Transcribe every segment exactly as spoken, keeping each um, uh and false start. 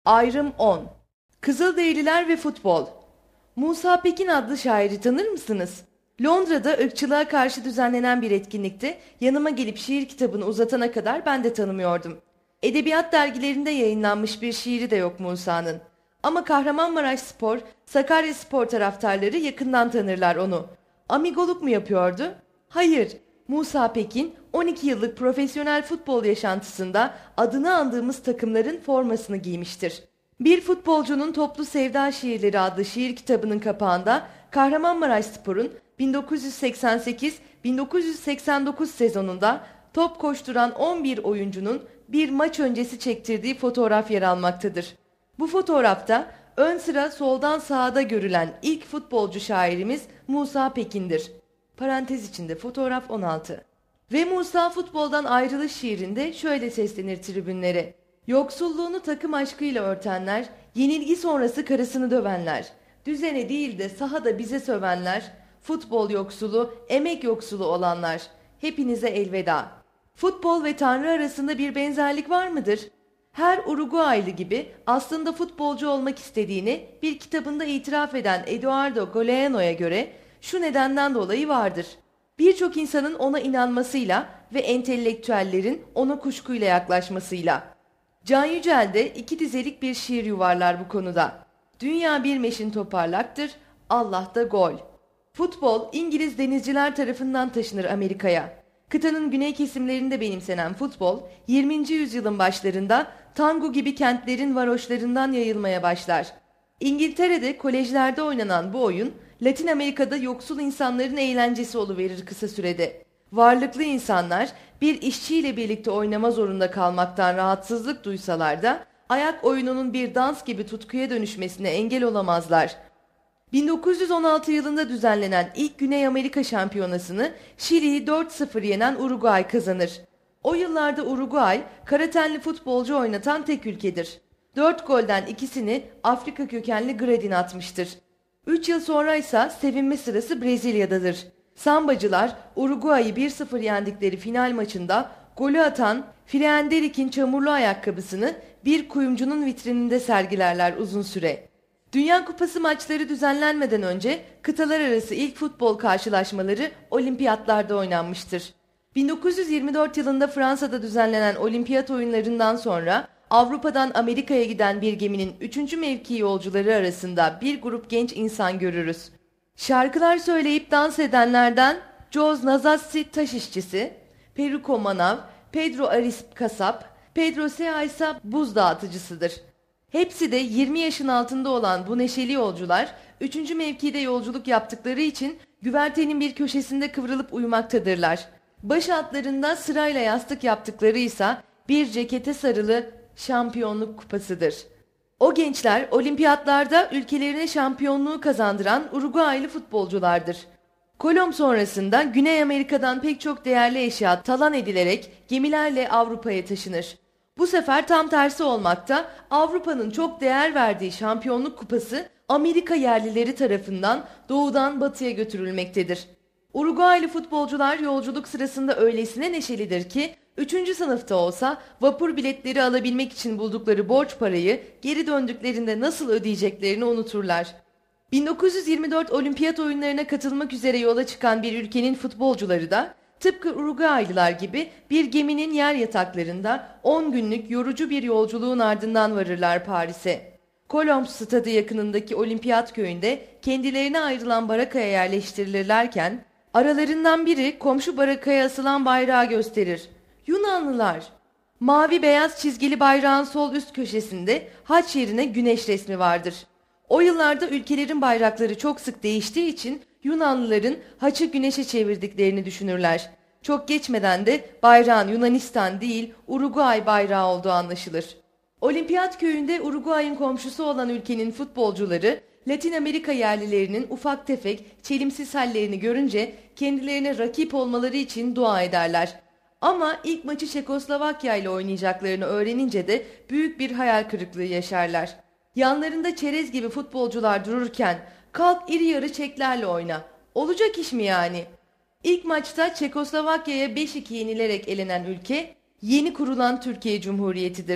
Ayrım on. Kızılderililer ve futbol. Musa Pekin adlı şairi tanır mısınız? Londra'da ırkçılığa karşı düzenlenen bir etkinlikte yanıma gelip şiir kitabını uzatana kadar ben de tanımıyordum. Edebiyat dergilerinde yayınlanmış bir şiiri de yok Musa'nın. Ama Kahramanmaraşspor, Sakaryaspor taraftarları yakından tanırlar onu. Amigoluk mu yapıyordu? Hayır. Musa Pekin on iki yıllık profesyonel futbol yaşantısında adını andığımız takımların formasını giymiştir. Bir Futbolcunun Toplu Sevda Şiirleri adlı şiir kitabının kapağında Kahramanmaraşspor'un bin dokuz yüz seksen sekiz bin dokuz yüz seksen dokuz sezonunda top koşturan on bir oyuncunun bir maç öncesi çektirdiği fotoğraf yer almaktadır. Bu fotoğrafta ön sıra soldan sağda görülen ilk futbolcu şairimiz Musa Pekin'dir. Parantez içinde fotoğraf on altı. Ve Musa futboldan ayrılış şiirinde şöyle seslenir tribünlere. Yoksulluğunu takım aşkıyla örtenler, yenilgi sonrası karısını dövenler, düzene değil de sahada bize sövenler, futbol yoksulu, emek yoksulu olanlar, hepinize elveda. Futbol ve Tanrı arasında bir benzerlik var mıdır? Her Uruguaylı gibi aslında futbolcu olmak istediğini bir kitabında itiraf eden Eduardo Galeano'ya göre şu nedenden dolayı vardır. Birçok insanın ona inanmasıyla ve entelektüellerin ona kuşkuyla yaklaşmasıyla. Can Yücel de iki dizelik bir şiir yuvarlar bu konuda. Dünya bir meşin toparlaktır, Allah da gol. Futbol İngiliz denizciler tarafından taşınır Amerika'ya. Kıtanın güney kesimlerinde benimsenen futbol yirminci yüzyılın başlarında tango gibi kentlerin varoşlarından yayılmaya başlar. İngiltere'de kolejlerde oynanan bu oyun Latin Amerika'da yoksul insanların eğlencesi oluverir kısa sürede. Varlıklı insanlar bir işçiyle birlikte oynama zorunda kalmaktan rahatsızlık duysalar da ayak oyununun bir dans gibi tutkuya dönüşmesine engel olamazlar. bin dokuz yüz on altı yılında düzenlenen ilk Güney Amerika Şampiyonası'nı Şili'yi dört sıfır yenen Uruguay kazanır. O yıllarda Uruguay, kara tenli futbolcu oynatan tek ülkedir. Dört golden ikisini Afrika kökenli Gradin atmıştır. Üç yıl sonra ise sevinme sırası Brezilya'dadır. Sambacılar Uruguay'ı bir sıfır yendikleri final maçında golü atan Frienderic'in çamurlu ayakkabısını bir kuyumcunun vitrininde sergilerler uzun süre. Dünya Kupası maçları düzenlenmeden önce kıtalar arası ilk futbol karşılaşmaları olimpiyatlarda oynanmıştır. bin dokuz yüz yirmi dört yılında Fransa'da düzenlenen olimpiyat oyunlarından sonra Avrupa'dan Amerika'ya giden bir geminin üçüncü mevki yolcuları arasında bir grup genç insan görürüz. Şarkılar söyleyip dans edenlerden Joz Nazassi taş işçisi, Peruko Manav, Pedro Arisp kasap, Pedro Sea ise buz dağıtıcısıdır. Hepsi de yirmi yaşın altında olan bu neşeli yolcular üçüncü mevkide yolculuk yaptıkları için güvertenin bir köşesinde kıvrılıp uyumaktadırlar. Baş altlarında sırayla yastık yaptıkları ise bir cekete sarılı şampiyonluk kupasıdır. O gençler olimpiyatlarda ülkelerine şampiyonluğu kazandıran Uruguaylı futbolculardır. Kolomb sonrasında Güney Amerika'dan pek çok değerli eşya talan edilerek gemilerle Avrupa'ya taşınır. Bu sefer tam tersi olmakta, Avrupa'nın çok değer verdiği şampiyonluk kupası Amerika yerlileri tarafından doğudan batıya götürülmektedir. Uruguaylı futbolcular yolculuk sırasında öylesine neşelidir ki üçüncü sınıfta olsa vapur biletleri alabilmek için buldukları borç parayı geri döndüklerinde nasıl ödeyeceklerini unuturlar. bin dokuz yüz yirmi dört Olimpiyat oyunlarına katılmak üzere yola çıkan bir ülkenin futbolcuları da tıpkı Uruguaylılar gibi bir geminin yer yataklarında on günlük yorucu bir yolculuğun ardından varırlar Paris'e. Kolomb stadı yakınındaki Olimpiyat köyünde kendilerine ayrılan barakaya yerleştirilirlerken aralarından biri komşu barakaya asılan bayrağı gösterir. Yunanlılar. Mavi beyaz çizgili bayrağın sol üst köşesinde haç yerine güneş resmi vardır. O yıllarda ülkelerin bayrakları çok sık değiştiği için Yunanlıların haçı güneşe çevirdiklerini düşünürler. Çok geçmeden de bayrağın Yunanistan değil Uruguay bayrağı olduğu anlaşılır. Olimpiyat köyünde Uruguay'ın komşusu olan ülkenin futbolcuları Latin Amerika yerlilerinin ufak tefek çelimsiz hallerini görünce kendilerine rakip olmaları için dua ederler. Ama ilk maçı Çekoslovakya ile oynayacaklarını öğrenince de büyük bir hayal kırıklığı yaşarlar. Yanlarında çerez gibi futbolcular dururken kalk iri yarı Çeklerle oyna. Olacak iş mi yani? İlk maçta Çekoslovakya'ya beş iki yenilerek elenen ülke yeni kurulan Türkiye Cumhuriyeti'dir.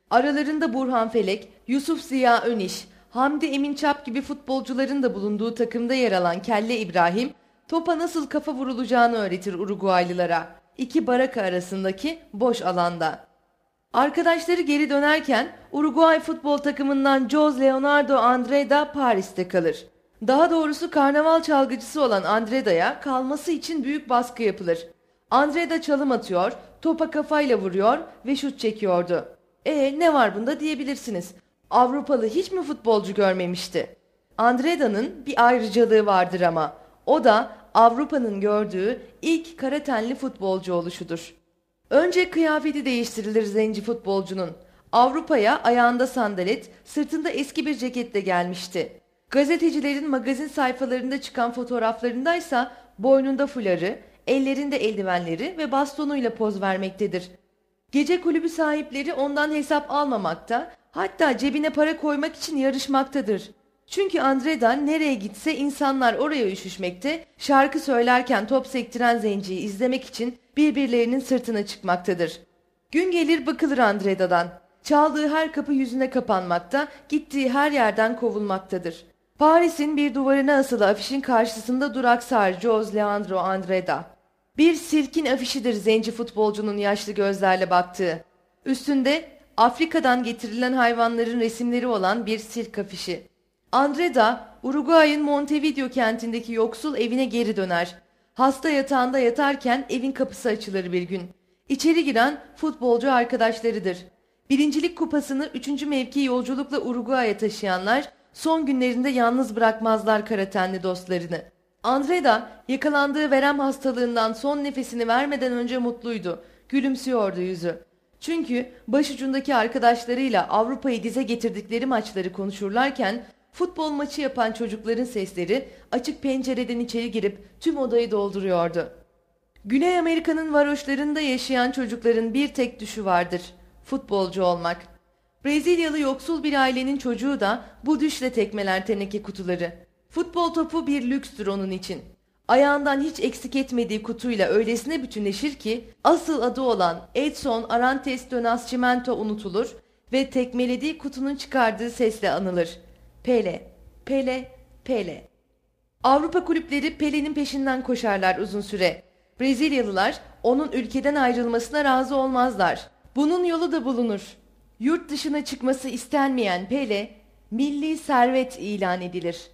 Aralarında Burhan Felek, Yusuf Ziya Öniş, Hamdi Emin Çap gibi futbolcuların da bulunduğu takımda yer alan Kelle İbrahim, topa nasıl kafa vurulacağını öğretir Uruguaylılara. İki baraka arasındaki boş alanda. Arkadaşları geri dönerken Uruguay futbol takımından Jose Leonardo Andreda Paris'te kalır. Daha doğrusu karnaval çalgıcısı olan Andreda'ya kalması için büyük baskı yapılır. Andreda çalım atıyor, topa kafayla vuruyor ve şut çekiyordu. E ne var bunda diyebilirsiniz. Avrupalı hiç mi futbolcu görmemişti? Andreda'nın bir ayrıcalığı vardır ama. O da Avrupa'nın gördüğü ilk kara tenli futbolcu oluşudur. Önce kıyafeti değiştirilir zenci futbolcunun. Avrupa'ya ayağında sandalet, sırtında eski bir ceketle gelmişti. Gazetecilerin magazin sayfalarında çıkan fotoğraflarındaysa boynunda fuları, ellerinde eldivenleri ve bastonuyla poz vermektedir. Gece kulübü sahipleri ondan hesap almamakta, hatta cebine para koymak için yarışmaktadır. Çünkü Andreda nereye gitse insanlar oraya üşüşmekte, şarkı söylerken top sektiren zenciyi izlemek için birbirlerinin sırtına çıkmaktadır. Gün gelir bakılır Andreda'dan. Çaldığı her kapı yüzüne kapanmakta, gittiği her yerden kovulmaktadır. Paris'in bir duvarına asılı afişin karşısında duraksar Jose Leandro Andreda. Bir sirkin afişidir zenci futbolcunun yaşlı gözlerle baktığı. Üstünde Afrika'dan getirilen hayvanların resimleri olan bir sirk afişi. Andreda, Uruguay'ın Montevideo kentindeki yoksul evine geri döner. Hasta yatağında yatarken evin kapısı açılır bir gün. İçeri giren futbolcu arkadaşlarıdır. Birincilik kupasını üçüncü mevki yolculukla Uruguay'a taşıyanlar son günlerinde yalnız bırakmazlar kara tenli dostlarını. Andreda yakalandığı verem hastalığından son nefesini vermeden önce mutluydu. Gülümsüyordu yüzü. Çünkü başucundaki arkadaşlarıyla Avrupa'yı dize getirdikleri maçları konuşurlarken futbol maçı yapan çocukların sesleri açık pencereden içeri girip tüm odayı dolduruyordu. Güney Amerika'nın varoşlarında yaşayan çocukların bir tek düşü vardır: futbolcu olmak. Brezilyalı yoksul bir ailenin çocuğu da bu düşle tekmeler teneke kutuları. Futbol topu bir lükstür onun için. Ayağından hiç eksik etmediği kutuyla öylesine bütünleşir ki asıl adı olan Edson Arantes do Nascimento unutulur ve tekmelediği kutunun çıkardığı sesle anılır. Pele, Pele, Pele. Avrupa kulüpleri Pele'nin peşinden koşarlar uzun süre. Brezilyalılar onun ülkeden ayrılmasına razı olmazlar. Bunun yolu da bulunur. Yurt dışına çıkması istenmeyen Pele, milli servet ilan edilir.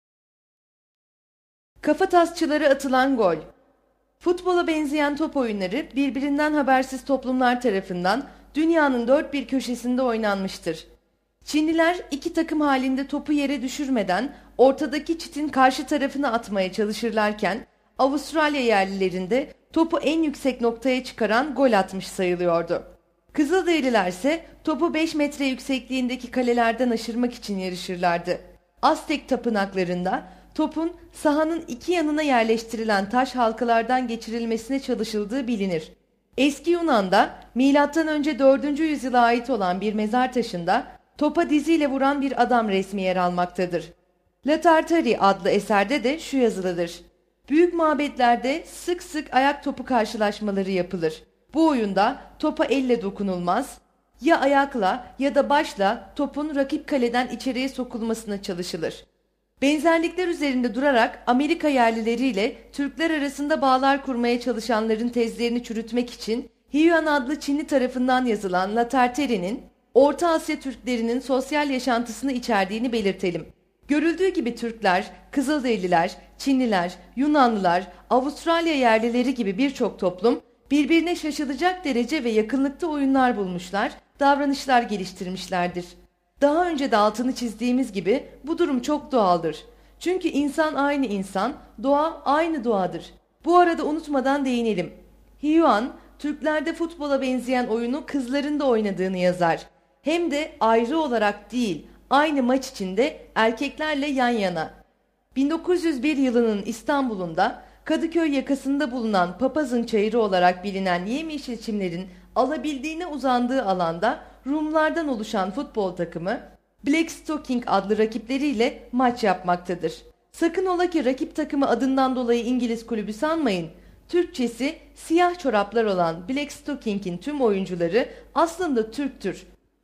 Kafatasçılara atılan gol. Futbola benzeyen top oyunları birbirinden habersiz toplumlar tarafından dünyanın dört bir köşesinde oynanmıştır. Çinliler iki takım halinde topu yere düşürmeden ortadaki çitin karşı tarafına atmaya çalışırlarken Avustralya yerlilerinde topu en yüksek noktaya çıkaran gol atmış sayılıyordu. Kızılderililer ise topu beş metre yüksekliğindeki kalelerden aşırmak için yarışırlardı. Aztek tapınaklarında topun sahanın iki yanına yerleştirilen taş halkalardan geçirilmesine çalışıldığı bilinir. Eski Yunan'da milattan önce dördüncü yüzyıla ait olan bir mezar taşında topa diziyle vuran bir adam resmi yer almaktadır. La Tartari adlı eserde de şu yazılıdır: büyük mabetlerde sık sık ayak topu karşılaşmaları yapılır. Bu oyunda topa elle dokunulmaz, ya ayakla ya da başla topun rakip kaleden içeriye sokulmasına çalışılır. Benzerlikler üzerinde durarak Amerika yerlileriyle Türkler arasında bağlar kurmaya çalışanların tezlerini çürütmek için Hiyuan adlı Çinli tarafından yazılan La Tartari'nin Orta Asya Türklerinin sosyal yaşantısını içerdiğini belirtelim. Görüldüğü gibi Türkler, Kızılderililer, Çinliler, Yunanlılar, Avustralya yerlileri gibi birçok toplum birbirine şaşılacak derece ve yakınlıkta oyunlar bulmuşlar, davranışlar geliştirmişlerdir. Daha önce de altını çizdiğimiz gibi bu durum çok doğaldır. Çünkü insan aynı insan, doğa aynı doğadır. Bu arada unutmadan değinelim. Hiyuan, Türklerde futbola benzeyen oyunu kızların da oynadığını yazar. Hem de ayrı olarak değil, aynı maç içinde erkeklerle yan yana. bin dokuz yüz bir yılının İstanbul'unda Kadıköy yakasında bulunan Papazın Çayırı olarak bilinen yemyeşil çimlerin alabildiğine uzandığı alanda Rumlardan oluşan futbol takımı Black Stocking adlı rakipleriyle maç yapmaktadır. Sakın ola ki rakip takımı adından dolayı İngiliz kulübü sanmayın. Türkçesi siyah çoraplar olan Black Stocking'in tüm oyuncuları aslında Türktür.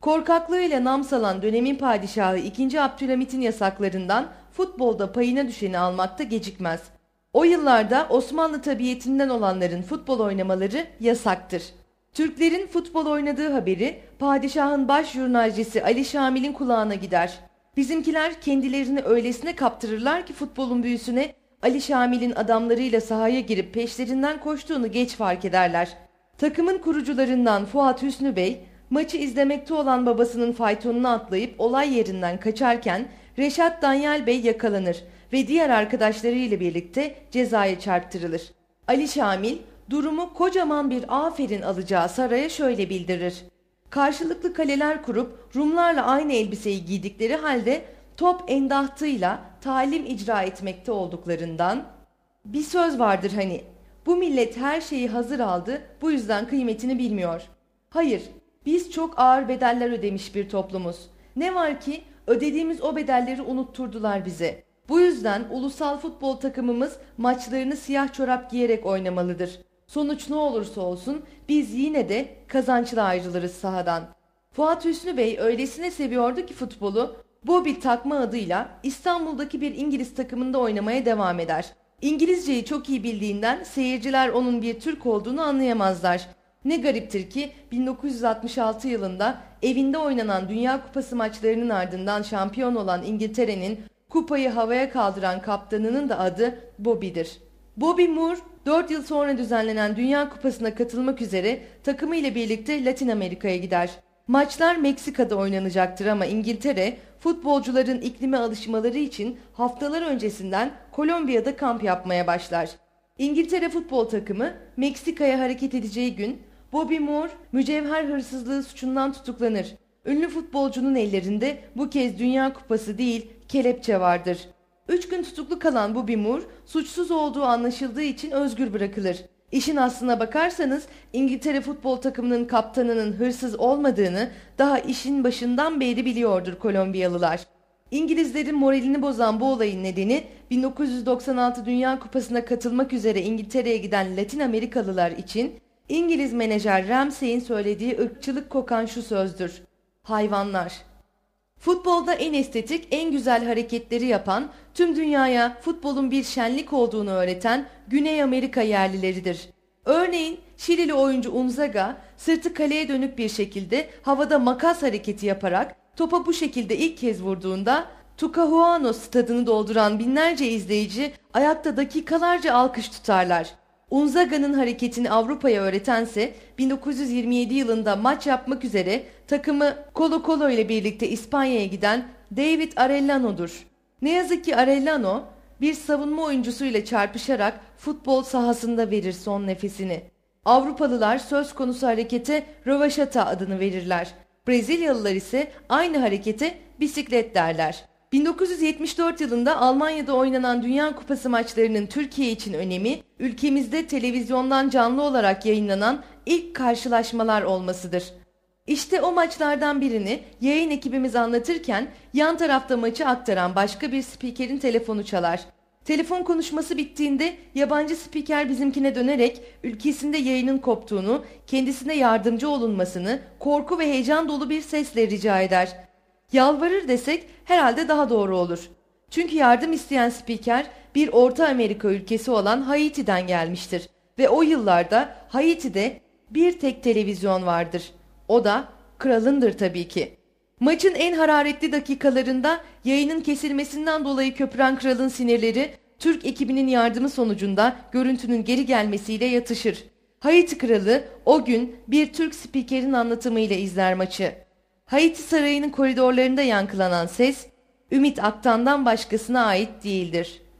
Korkaklığıyla nam salan dönemin padişahı ikinci. Abdülhamit'in yasaklarından futbolda payına düşeni almakta gecikmez. O yıllarda Osmanlı tabiiyetinden olanların futbol oynamaları yasaktır. Türklerin futbol oynadığı haberi padişahın baş jurnalcisi Ali Şamil'in kulağına gider. Bizimkiler kendilerini öylesine kaptırırlar ki futbolun büyüsüne, Ali Şamil'in adamlarıyla sahaya girip peşlerinden koştuğunu geç fark ederler. Takımın kurucularından Fuat Hüsnü Bey, maçı izlemekte olan babasının faytonuna atlayıp olay yerinden kaçarken Reşat Danyal Bey yakalanır ve diğer arkadaşlarıyla birlikte cezaya çarptırılır. Ali Şamil durumu kocaman bir aferin alacağı saraya şöyle bildirir. Karşılıklı kaleler kurup Rumlarla aynı elbiseyi giydikleri halde top endahtıyla talim icra etmekte olduklarından, bir söz vardır hani, bu millet her şeyi hazır aldı, bu yüzden kıymetini bilmiyor. Hayır, biz çok ağır bedeller ödemiş bir toplumuz. Ne var ki ödediğimiz o bedelleri unutturdular bize. Bu yüzden ulusal futbol takımımız maçlarını siyah çorap giyerek oynamalıdır. Sonuç ne olursa olsun biz yine de kazançla ayrılırız sahadan. Fuat Hüsnü Bey öylesine seviyordu ki futbolu, Bobby takma adıyla İstanbul'daki bir İngiliz takımında oynamaya devam eder. İngilizceyi çok iyi bildiğinden seyirciler onun bir Türk olduğunu anlayamazlar. Ne gariptir ki bin dokuz yüz altmış altı yılında evinde oynanan Dünya Kupası maçlarının ardından şampiyon olan İngiltere'nin kupayı havaya kaldıran kaptanının da adı Bobby'dir. Bobby Moore dört yıl sonra düzenlenen Dünya Kupası'na katılmak üzere takımı ile birlikte Latin Amerika'ya gider. Maçlar Meksika'da oynanacaktır ama İngiltere futbolcuların iklime alışmaları için haftalar öncesinden Kolombiya'da kamp yapmaya başlar. İngiltere futbol takımı Meksika'ya hareket edeceği gün Bobby Moore mücevher hırsızlığı suçundan tutuklanır. Ünlü futbolcunun ellerinde bu kez Dünya Kupası değil kelepçe vardır. Üç gün tutuklu kalan Bobby Moore suçsuz olduğu anlaşıldığı için özgür bırakılır. İşin aslına bakarsanız İngiltere futbol takımının kaptanının hırsız olmadığını daha işin başından beri biliyordur Kolombiyalılar. İngilizlerin moralini bozan bu olayın nedeni bin dokuz yüz doksan altı Dünya Kupası'na katılmak üzere İngiltere'ye giden Latin Amerikalılar için İngiliz menajer Ramsey'in söylediği ırkçılık kokan şu sözdür: hayvanlar. Futbolda en estetik, en güzel hareketleri yapan, tüm dünyaya futbolun bir şenlik olduğunu öğreten Güney Amerika yerlileridir. Örneğin Şilili oyuncu Unzaga sırtı kaleye dönük bir şekilde havada makas hareketi yaparak topa bu şekilde ilk kez vurduğunda Tucahuano stadını dolduran binlerce izleyici ayakta dakikalarca alkış tutarlar. Unzaga'nın hareketini Avrupa'ya öğretense bin dokuz yüz yirmi yedi yılında maç yapmak üzere takımı Colo Colo ile birlikte İspanya'ya giden David Arellano'dur. Ne yazık ki Arellano bir savunma oyuncusuyla çarpışarak futbol sahasında verir son nefesini. Avrupalılar söz konusu harekete rövaşata adını verirler. Brezilyalılar ise aynı harekete bisiklet derler. bin dokuz yüz yetmiş dört yılında Almanya'da oynanan Dünya Kupası maçlarının Türkiye için önemi, ülkemizde televizyondan canlı olarak yayınlanan ilk karşılaşmalar olmasıdır. İşte o maçlardan birini yayın ekibimiz anlatırken yan tarafta maçı aktaran başka bir spikerin telefonu çalar. Telefon konuşması bittiğinde yabancı spiker bizimkine dönerek ülkesinde yayının koptuğunu, kendisine yardımcı olunmasını korku ve heyecan dolu bir sesle rica eder. Yalvarır desek herhalde daha doğru olur. Çünkü yardım isteyen spiker bir Orta Amerika ülkesi olan Haiti'den gelmiştir ve o yıllarda Haiti'de bir tek televizyon vardır. O da kralındır tabii ki. Maçın en hararetli dakikalarında yayının kesilmesinden dolayı köpüren kralın sinirleri Türk ekibinin yardımı sonucunda görüntünün geri gelmesiyle yatışır. Haiti kralı o gün bir Türk spikerin anlatımıyla izler maçı. Haiti sarayının koridorlarında yankılanan ses Ümit Aktan'dan başkasına ait değildir.